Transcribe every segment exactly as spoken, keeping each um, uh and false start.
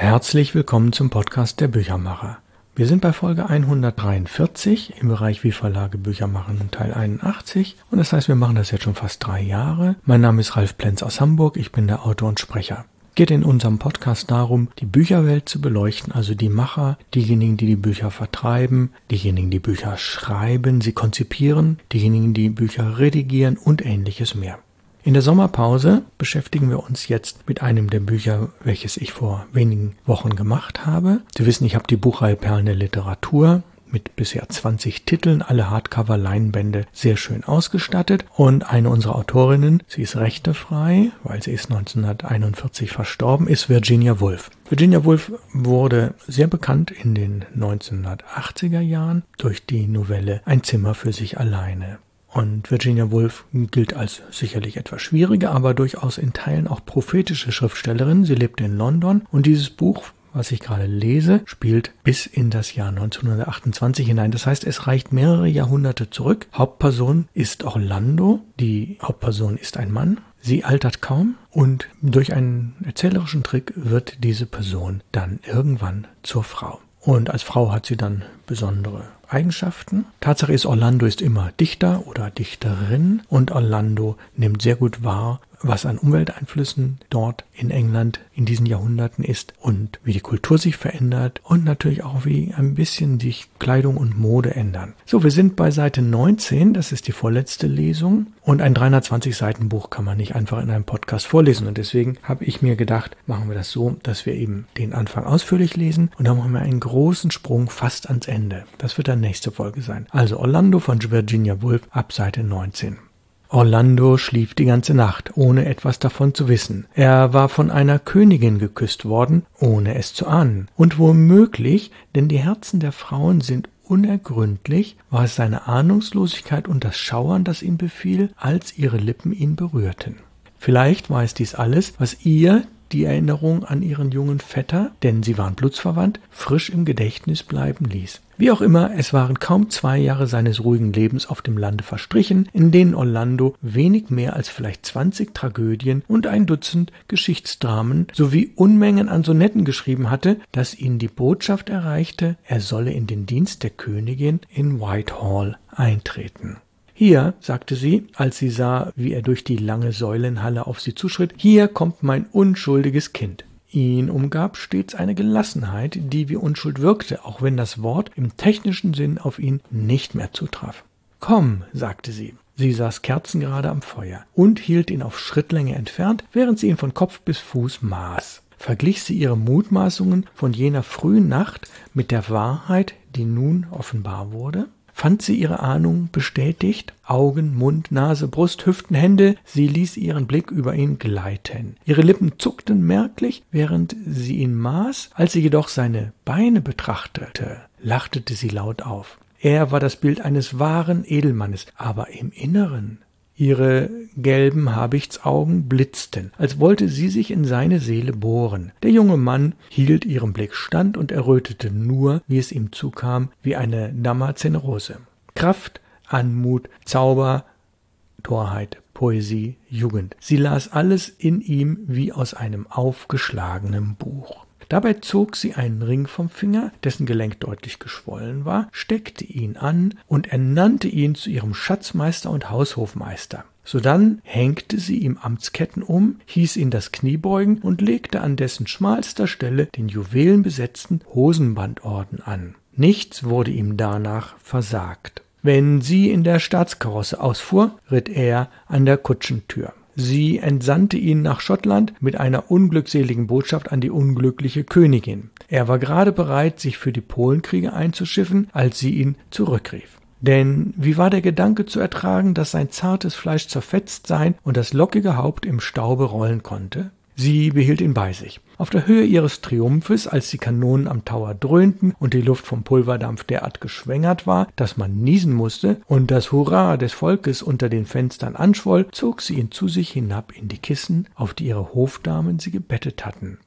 Herzlich willkommen zum Podcast der Büchermacher. Wir sind bei Folge hundertdreiundvierzig im Bereich Wie Verlage Bücher machen, Teil einundachtzig. Und das heißt, wir machen das jetzt schon fast drei Jahre. Mein Name ist Ralf Plenz aus Hamburg, ich bin der Autor und Sprecher. Es geht in unserem Podcast darum, die Bücherwelt zu beleuchten, also die Macher, diejenigen, die die Bücher vertreiben, diejenigen, die Bücher schreiben, sie konzipieren, diejenigen, die Bücher redigieren und ähnliches mehr. In der Sommerpause beschäftigen wir uns jetzt mit einem der Bücher, welches ich vor wenigen Wochen gemacht habe. Sie wissen, ich habe die Buchreihe Perlen der Literatur mit bisher zwanzig Titeln, alle Hardcover-Leinbände sehr schön ausgestattet. Und eine unserer Autorinnen, sie ist rechtefrei, weil sie ist neunzehnhunderteinundvierzig verstorben, ist Virginia Woolf. Virginia Woolf wurde sehr bekannt in den neunzehnhundertachtziger Jahren durch die Novelle Ein Zimmer für sich alleine. Und Virginia Woolf gilt als sicherlich etwas schwierige, aber durchaus in Teilen auch prophetische Schriftstellerin. Sie lebte in London und dieses Buch, was ich gerade lese, spielt bis in das Jahr neunzehnhundertachtundzwanzig hinein. Das heißt, es reicht mehrere Jahrhunderte zurück. Hauptperson ist Orlando. Die Hauptperson ist ein Mann. Sie altert kaum und durch einen erzählerischen Trick wird diese Person dann irgendwann zur Frau. Und als Frau hat sie dann besondere Eigenschaften. Tatsache ist, Orlando ist immer Dichter oder Dichterin und Orlando nimmt sehr gut wahr, was an Umwelteinflüssen dort in England in diesen Jahrhunderten ist und wie die Kultur sich verändert und natürlich auch wie ein bisschen sich Kleidung und Mode ändern. So, wir sind bei Seite neunzehn, das ist die vorletzte Lesung und ein dreihundertzwanzig Seiten Buch kann man nicht einfach in einem Podcast vorlesen und deswegen habe ich mir gedacht, machen wir das so, dass wir eben den Anfang ausführlich lesen und dann machen wir einen großen Sprung fast ans Ende. Das wird dann nächste Folge sein. Also Orlando von Virginia Woolf ab Seite neunzehn. Orlando schlief die ganze Nacht, ohne etwas davon zu wissen. Er war von einer Königin geküsst worden, ohne es zu ahnen. Und womöglich, denn die Herzen der Frauen sind unergründlich, war es seine Ahnungslosigkeit und das Schauern, das ihn befiel, als ihre Lippen ihn berührten. Vielleicht war es dies alles, was ihr die Erinnerung an ihren jungen Vetter, denn sie waren blutsverwandt, frisch im Gedächtnis bleiben ließ. Wie auch immer, es waren kaum zwei Jahre seines ruhigen Lebens auf dem Lande verstrichen, in denen Orlando wenig mehr als vielleicht zwanzig Tragödien und ein Dutzend Geschichtsdramen sowie Unmengen an Sonetten geschrieben hatte, dass ihn die Botschaft erreichte, er solle in den Dienst der Königin in Whitehall eintreten. Hier, sagte sie, als sie sah, wie er durch die lange Säulenhalle auf sie zuschritt, hier kommt mein unschuldiges Kind. Ihn umgab stets eine Gelassenheit, die wie Unschuld wirkte, auch wenn das Wort im technischen Sinn auf ihn nicht mehr zutraf. »Komm«, sagte sie. Sie saß kerzengerade am Feuer und hielt ihn auf Schrittlänge entfernt, während sie ihn von Kopf bis Fuß maß. Verglich sie ihre Mutmaßungen von jener frühen Nacht mit der Wahrheit, die nun offenbar wurde? Fand sie ihre Ahnung bestätigt? Augen, Mund, Nase, Brust, Hüften, Hände, sie ließ ihren Blick über ihn gleiten. Ihre Lippen zuckten merklich, während sie ihn maß. Als sie jedoch seine Beine betrachtete, lachte sie laut auf. Er war das Bild eines wahren Edelmannes, aber im Inneren. Ihre gelben Habichtsaugen blitzten, als wollte sie sich in seine Seele bohren. Der junge Mann hielt ihrem Blick stand und errötete nur, wie es ihm zukam, wie eine Damaszenerose. Kraft, Anmut, Zauber, Torheit, Poesie, Jugend. Sie las alles in ihm wie aus einem aufgeschlagenen Buch. Dabei zog sie einen Ring vom Finger, dessen Gelenk deutlich geschwollen war, steckte ihn an und ernannte ihn zu ihrem Schatzmeister und Haushofmeister. Sodann hängte sie ihm Amtsketten um, hieß ihn das Knie beugen und legte an dessen schmalster Stelle den juwelenbesetzten Hosenbandorden an. Nichts wurde ihm danach versagt. Wenn sie in der Staatskarosse ausfuhr, ritt er an der Kutschentür. Sie entsandte ihn nach Schottland mit einer unglückseligen Botschaft an die unglückliche Königin. Er war gerade bereit, sich für die Polenkriege einzuschiffen, als sie ihn zurückrief. Denn wie war der Gedanke zu ertragen, dass sein zartes Fleisch zerfetzt sein und das lockige Haupt im Staube rollen konnte? Sie behielt ihn bei sich. Auf der Höhe ihres Triumphes, als die Kanonen am Tower dröhnten und die Luft vom Pulverdampf derart geschwängert war, dass man niesen musste und das Hurra des Volkes unter den Fenstern anschwoll, zog sie ihn zu sich hinab in die Kissen, auf die ihre Hofdamen sie gebettet hatten.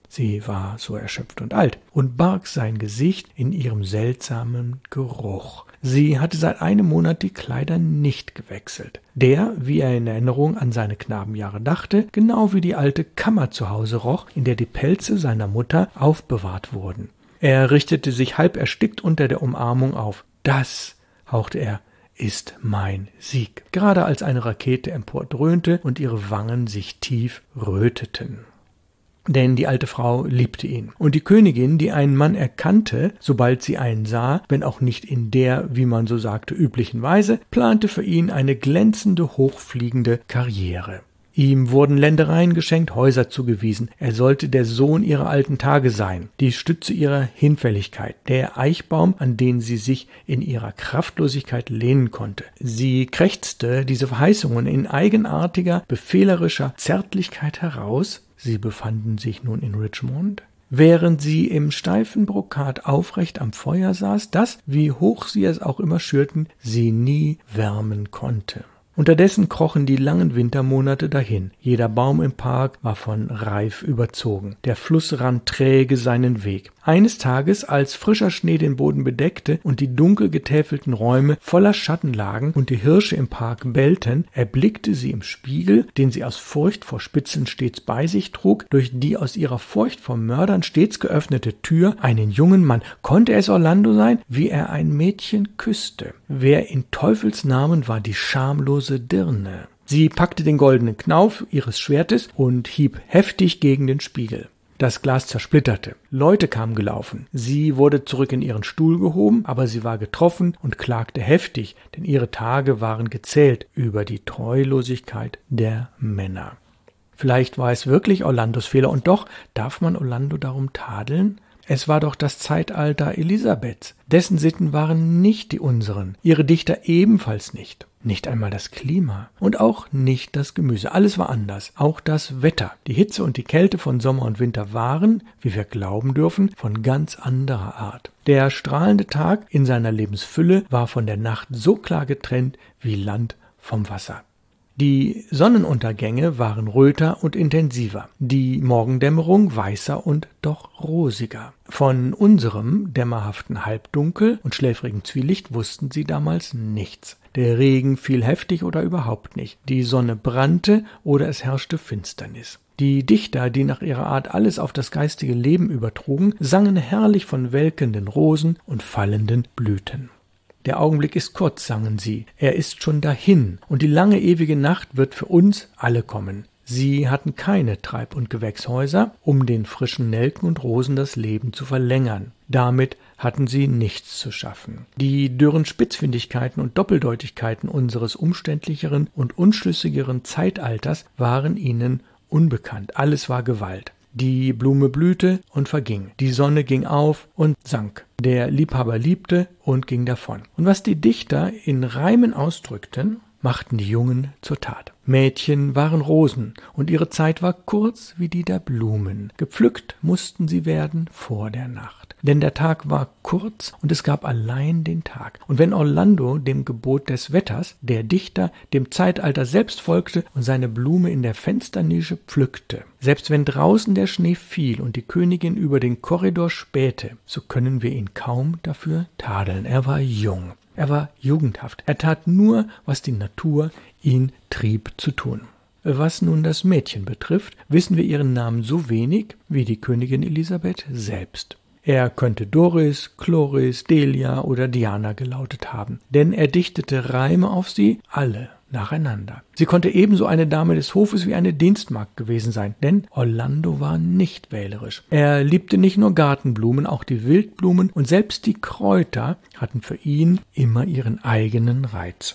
sie war so erschöpft und alt, und barg sein Gesicht in ihrem seltsamen Geruch. Sie hatte seit einem Monat die Kleider nicht gewechselt, der, wie er in Erinnerung an seine Knabenjahre dachte, genau wie die alte Kammer zu Hause roch, in der die Pelze seiner Mutter aufbewahrt wurden. Er richtete sich halb erstickt unter der Umarmung auf. »Das«, hauchte er, »ist mein Sieg«, gerade als eine Rakete empordröhnte und ihre Wangen sich tief röteten. Denn die alte Frau liebte ihn. Und die Königin, die einen Mann erkannte, sobald sie einen sah, wenn auch nicht in der, wie man so sagte, üblichen Weise, plante für ihn eine glänzende, hochfliegende Karriere. Ihm wurden Ländereien geschenkt, Häuser zugewiesen. Er sollte der Sohn ihrer alten Tage sein, die Stütze ihrer Hinfälligkeit, der Eichbaum, an den sie sich in ihrer Kraftlosigkeit lehnen konnte. Sie krächzte diese Verheißungen in eigenartiger, befehlerischer Zärtlichkeit heraus. Sie befanden sich nun in Richmond, während sie im steifen Brokat aufrecht am Feuer saß, das, wie hoch sie es auch immer schürten, sie nie wärmen konnte. Unterdessen krochen die langen Wintermonate dahin. Jeder Baum im Park war von Reif überzogen. Der Fluss rann träge seinen Weg. Eines Tages, als frischer Schnee den Boden bedeckte und die dunkel getäfelten Räume voller Schatten lagen und die Hirsche im Park bellten, erblickte sie im Spiegel, den sie aus Furcht vor Spitzeln stets bei sich trug, durch die aus ihrer Furcht vor Mördern stets geöffnete Tür, einen jungen Mann. Konnte es Orlando sein, wie er ein Mädchen küsste? Wer in Teufels Namen war die schamlose Dirne? Sie packte den goldenen Knauf ihres Schwertes und hieb heftig gegen den Spiegel. Das Glas zersplitterte. Leute kamen gelaufen. Sie wurde zurück in ihren Stuhl gehoben, aber sie war getroffen und klagte heftig, denn ihre Tage waren gezählt über die Treulosigkeit der Männer. Vielleicht war es wirklich Orlandos Fehler, und doch darf man Orlando darum tadeln? Es war doch das Zeitalter Elisabeths. Dessen Sitten waren nicht die unseren, ihre Dichter ebenfalls nicht. Nicht einmal das Klima und auch nicht das Gemüse. Alles war anders. Auch das Wetter. Die Hitze und die Kälte von Sommer und Winter waren, wie wir glauben dürfen, von ganz anderer Art. Der strahlende Tag in seiner Lebensfülle war von der Nacht so klar getrennt wie Land vom Wasser. Die Sonnenuntergänge waren röter und intensiver, die Morgendämmerung weißer und doch rosiger. Von unserem dämmerhaften Halbdunkel und schläfrigen Zwielicht wussten sie damals nichts. Der Regen fiel heftig oder überhaupt nicht. Die Sonne brannte oder es herrschte Finsternis. Die Dichter, die nach ihrer Art alles auf das geistige Leben übertrugen, sangen herrlich von welkenden Rosen und fallenden Blüten. Der Augenblick ist kurz, sangen sie, er ist schon dahin, und die lange ewige Nacht wird für uns alle kommen. Sie hatten keine Treib- und Gewächshäuser, um den frischen Nelken und Rosen das Leben zu verlängern. Damit hatten sie nichts zu schaffen. Die dürren Spitzfindigkeiten und Doppeldeutigkeiten unseres umständlicheren und unschlüssigeren Zeitalters waren ihnen unbekannt. Alles war Gewalt. Die Blume blühte und verging. Die Sonne ging auf und sank. Der Liebhaber liebte und ging davon. Und was die Dichter in Reimen ausdrückten, machten die Jungen zur Tat. Mädchen waren Rosen, und ihre Zeit war kurz wie die der Blumen. Gepflückt mussten sie werden vor der Nacht. Denn der Tag war kurz, und es gab allein den Tag. Und wenn Orlando dem Gebot des Wetters, der Dichter, dem Zeitalter selbst folgte und seine Blume in der Fensternische pflückte, selbst wenn draußen der Schnee fiel und die Königin über den Korridor spähte, so können wir ihn kaum dafür tadeln. Er war jung. Er war jugendhaft. Er tat nur, was die Natur ihn trieb zu tun. Was nun das Mädchen betrifft, wissen wir ihren Namen so wenig wie die Königin Elisabeth selbst. Er könnte Doris, Chloris, Delia oder Diana gelautet haben, denn er dichtete Reime auf sie, alle nacheinander. Sie konnte ebenso eine Dame des Hofes wie eine Dienstmagd gewesen sein, denn Orlando war nicht wählerisch. Er liebte nicht nur Gartenblumen, auch die Wildblumen und selbst die Kräuter hatten für ihn immer ihren eigenen Reiz.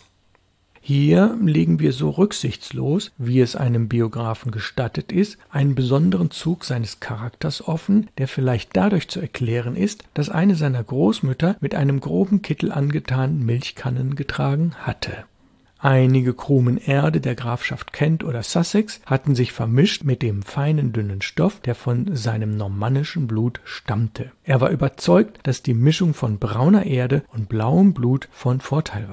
Hier legen wir so rücksichtslos, wie es einem Biografen gestattet ist, einen besonderen Zug seines Charakters offen, der vielleicht dadurch zu erklären ist, dass eine seiner Großmütter mit einem groben Kittel angetan Milchkannen getragen hatte. Einige Krumen Erde der Grafschaft Kent oder Sussex hatten sich vermischt mit dem feinen, dünnen Stoff, der von seinem normannischen Blut stammte. Er war überzeugt, dass die Mischung von brauner Erde und blauem Blut von Vorteil war.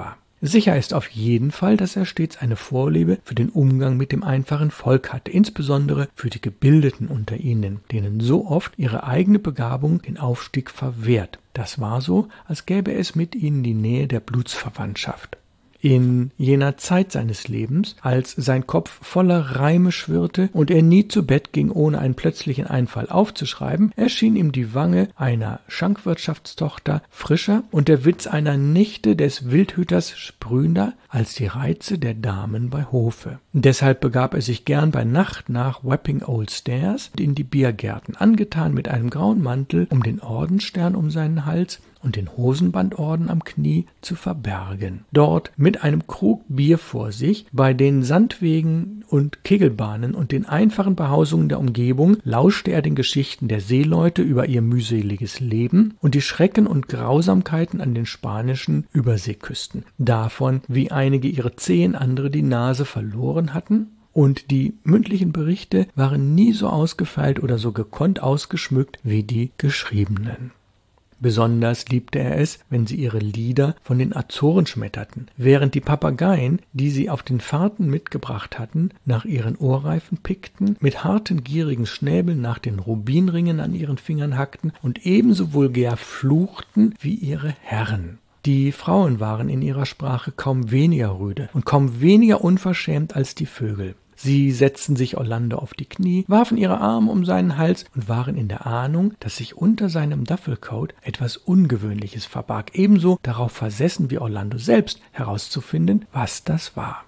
Sicher ist auf jeden Fall, dass er stets eine Vorliebe für den Umgang mit dem einfachen Volk hatte, insbesondere für die Gebildeten unter ihnen, denen so oft ihre eigene Begabung den Aufstieg verwehrt. Das war so, als gäbe es mit ihnen die Nähe der Blutsverwandtschaft. In jener Zeit seines Lebens, als sein Kopf voller Reime schwirrte und er nie zu Bett ging, ohne einen plötzlichen Einfall aufzuschreiben, erschien ihm die Wange einer Schankwirtschaftstochter frischer und der Witz einer Nichte des Wildhüters sprühender als die Reize der Damen bei Hofe. Deshalb begab er sich gern bei Nacht nach Wapping Old Stairs in die Biergärten, angetan mit einem grauen Mantel um den Ordensstern um seinen Hals und den Hosenbandorden am Knie zu verbergen. Dort mit einem Krug Bier vor sich, bei den Sandwegen und Kegelbahnen und den einfachen Behausungen der Umgebung, lauschte er den Geschichten der Seeleute über ihr mühseliges Leben und die Schrecken und Grausamkeiten an den spanischen Überseeküsten. Davon, wie einige ihre Zehen, andere die Nase verloren hatten. Und die mündlichen Berichte waren nie so ausgefeilt oder so gekonnt ausgeschmückt wie die geschriebenen. Besonders liebte er es, wenn sie ihre Lieder von den Azoren schmetterten, während die Papageien, die sie auf den Fahrten mitgebracht hatten, nach ihren Ohrreifen pickten, mit harten, gierigen Schnäbeln nach den Rubinringen an ihren Fingern hackten und ebenso vulgär fluchten wie ihre Herren. Die Frauen waren in ihrer Sprache kaum weniger rüde und kaum weniger unverschämt als die Vögel. Sie setzten sich Orlando auf die Knie, warfen ihre Arme um seinen Hals und waren in der Ahnung, dass sich unter seinem Duffelcoat etwas Ungewöhnliches verbarg, ebenso darauf versessen wie Orlando selbst herauszufinden, was das war.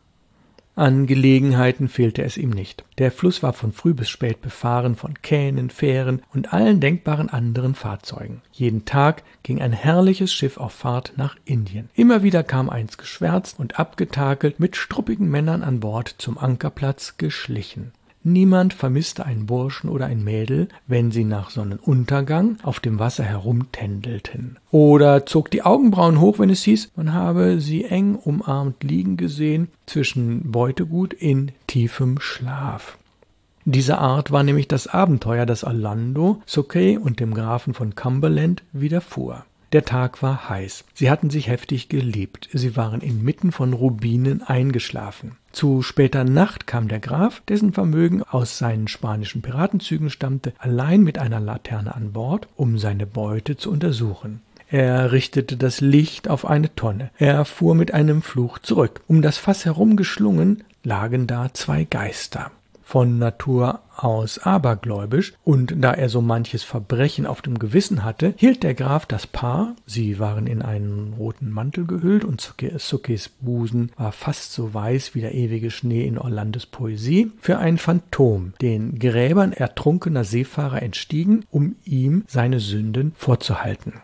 An Gelegenheiten fehlte es ihm nicht. Der Fluss war von früh bis spät befahren von Kähnen, Fähren und allen denkbaren anderen Fahrzeugen. Jeden Tag ging ein herrliches Schiff auf Fahrt nach Indien. Immer wieder kam eins geschwärzt und abgetakelt mit struppigen Männern an Bord zum Ankerplatz geschlichen. Niemand vermisste einen Burschen oder ein Mädel, wenn sie nach Sonnenuntergang auf dem Wasser herumtändelten. Oder zog die Augenbrauen hoch, wenn es hieß, man habe sie eng umarmt liegen gesehen zwischen Beutegut in tiefem Schlaf. Diese Art war nämlich das Abenteuer, das Orlando, Sucey und dem Grafen von Cumberland widerfuhr. Der Tag war heiß. Sie hatten sich heftig geliebt. Sie waren inmitten von Rubinen eingeschlafen. Zu später Nacht kam der Graf, dessen Vermögen aus seinen spanischen Piratenzügen stammte, allein mit einer Laterne an Bord, um seine Beute zu untersuchen. Er richtete das Licht auf eine Tonne. Er fuhr mit einem Fluch zurück. Um das Fass herum geschlungen lagen da zwei Geister. Von Natur aus abergläubisch, und da er so manches Verbrechen auf dem Gewissen hatte, hielt der Graf das Paar, sie waren in einen roten Mantel gehüllt und Suckeys Busen war fast so weiß wie der ewige Schnee in Orlandos Poesie, für ein Phantom, den Gräbern ertrunkener Seefahrer entstiegen, um ihm seine Sünden vorzuhalten.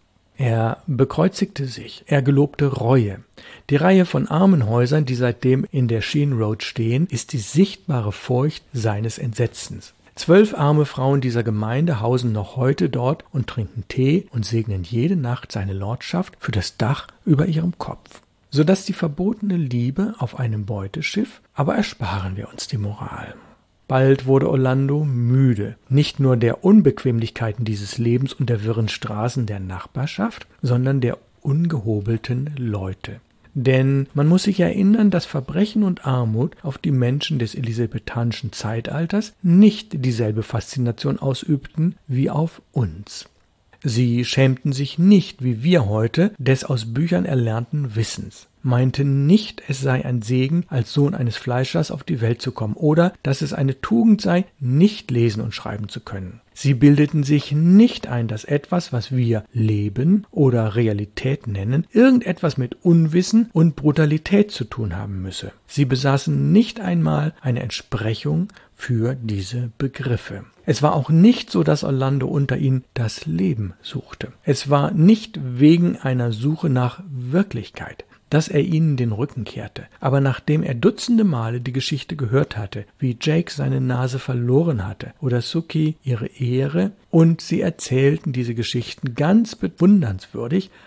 Er bekreuzigte sich, er gelobte Reue. Die Reihe von Armenhäusern, die seitdem in der Sheen Road stehen, ist die sichtbare Furcht seines Entsetzens. Zwölf arme Frauen dieser Gemeinde hausen noch heute dort und trinken Tee und segnen jede Nacht seine Lordschaft für das Dach über ihrem Kopf. Sodass die verbotene Liebe auf einem Beuteschiff, aber ersparen wir uns die Moral. Bald wurde Orlando müde, nicht nur der Unbequemlichkeiten dieses Lebens und der wirren Straßen der Nachbarschaft, sondern der ungehobelten Leute. Denn man muss sich erinnern, dass Verbrechen und Armut auf die Menschen des elisabethanischen Zeitalters nicht dieselbe Faszination ausübten wie auf uns. Sie schämten sich nicht, wie wir heute, des aus Büchern erlernten Wissens, meinten nicht, es sei ein Segen, als Sohn eines Fleischers auf die Welt zu kommen oder dass es eine Tugend sei, nicht lesen und schreiben zu können. Sie bildeten sich nicht ein, dass etwas, was wir Leben oder Realität nennen, irgendetwas mit Unwissen und Brutalität zu tun haben müsse. Sie besaßen nicht einmal eine Entsprechung für diese Begriffe. Es war auch nicht so, dass Orlando unter ihnen das Leben suchte. Es war nicht wegen einer Suche nach Wirklichkeit, dass er ihnen den Rücken kehrte. Aber nachdem er dutzende Male die Geschichte gehört hatte, wie Jake seine Nase verloren hatte oder Sucey ihre Ehre, und sie erzählten diese Geschichten ganz bewundernswürdig,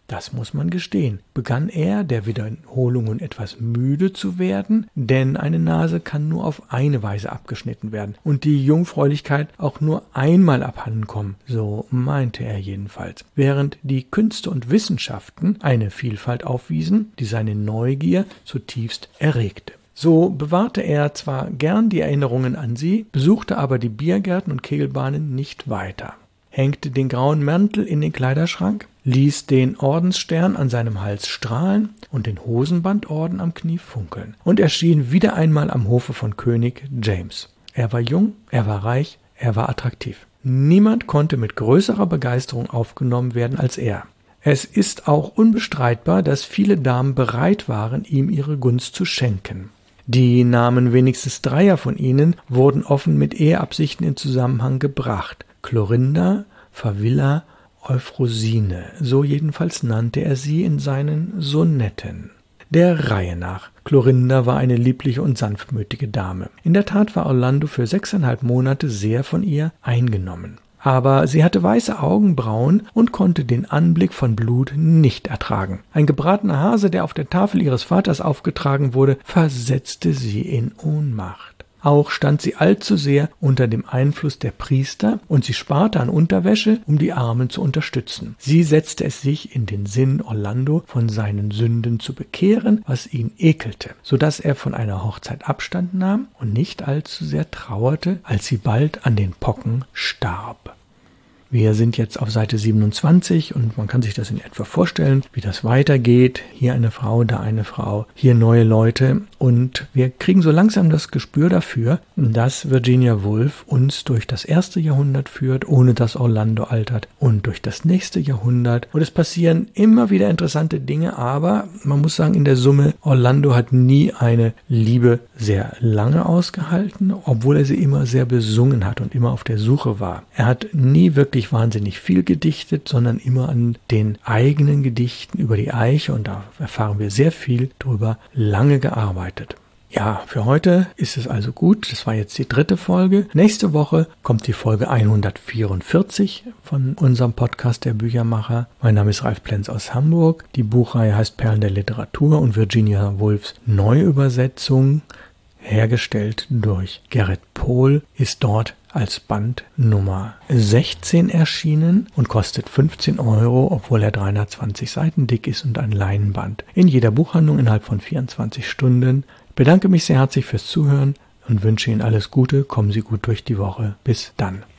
Das muss man gestehen. Begann er, der Wiederholungen etwas müde zu werden, denn eine Nase kann nur auf eine Weise abgeschnitten werden und die Jungfräulichkeit auch nur einmal abhanden kommen, so meinte er jedenfalls. Während die Künste und Wissenschaften eine Vielfalt aufwiesen, die seine Neugier zutiefst erregte. So bewahrte er zwar gern die Erinnerungen an sie, besuchte aber die Biergärten und Kegelbahnen nicht weiter, hängte den grauen Mantel in den Kleiderschrank, ließ den Ordensstern an seinem Hals strahlen und den Hosenbandorden am Knie funkeln und erschien wieder einmal am Hofe von König James. Er war jung, er war reich, er war attraktiv. Niemand konnte mit größerer Begeisterung aufgenommen werden als er. Es ist auch unbestreitbar, dass viele Damen bereit waren, ihm ihre Gunst zu schenken. Die Namen wenigstens dreier von ihnen wurden offen mit Eheabsichten in Zusammenhang gebracht. Clorinda, Favilla, Euphrosyne, so jedenfalls nannte er sie in seinen Sonetten. Der Reihe nach. Clorinda war eine liebliche und sanftmütige Dame. In der Tat war Orlando für sechseinhalb Monate sehr von ihr eingenommen. Aber sie hatte weiße Augenbrauen und konnte den Anblick von Blut nicht ertragen. Ein gebratener Hase, der auf der Tafel ihres Vaters aufgetragen wurde, versetzte sie in Ohnmacht. Auch stand sie allzu sehr unter dem Einfluss der Priester und sie sparte an Unterwäsche, um die Armen zu unterstützen. Sie setzte es sich in den Sinn, Orlando von seinen Sünden zu bekehren, was ihn ekelte, so dass er von einer Hochzeit Abstand nahm und nicht allzu sehr trauerte, als sie bald an den Pocken starb. Wir sind jetzt auf Seite siebenundzwanzig und man kann sich das in etwa vorstellen, wie das weitergeht. Hier eine Frau, da eine Frau, hier neue Leute und wir kriegen so langsam das Gespür dafür, dass Virginia Woolf uns durch das erste Jahrhundert führt, ohne dass Orlando altert und durch das nächste Jahrhundert und es passieren immer wieder interessante Dinge, aber man muss sagen, in der Summe, Orlando hat nie eine Liebe sehr lange ausgehalten, obwohl er sie immer sehr besungen hat und immer auf der Suche war. Er hat nie wirklich wahnsinnig viel gedichtet, sondern immer an den eigenen Gedichten über die Eiche und da erfahren wir sehr viel drüber, lange gearbeitet. Ja, für heute ist es also gut. Das war jetzt die dritte Folge. Nächste Woche kommt die Folge hundertvierundvierzig von unserem Podcast Der Büchermacher. Mein Name ist Ralf Plenz aus Hamburg. Die Buchreihe heißt Perlen der Literatur und Virginia Woolfs Neuübersetzung, hergestellt durch Gerrit Pohl, ist dort als Band Nummer sechzehn erschienen und kostet fünfzehn Euro, obwohl er dreihundertzwanzig Seiten dick ist und ein Leinenband. In jeder Buchhandlung innerhalb von vierundzwanzig Stunden. Ich bedanke mich sehr herzlich fürs Zuhören und wünsche Ihnen alles Gute. Kommen Sie gut durch die Woche. Bis dann.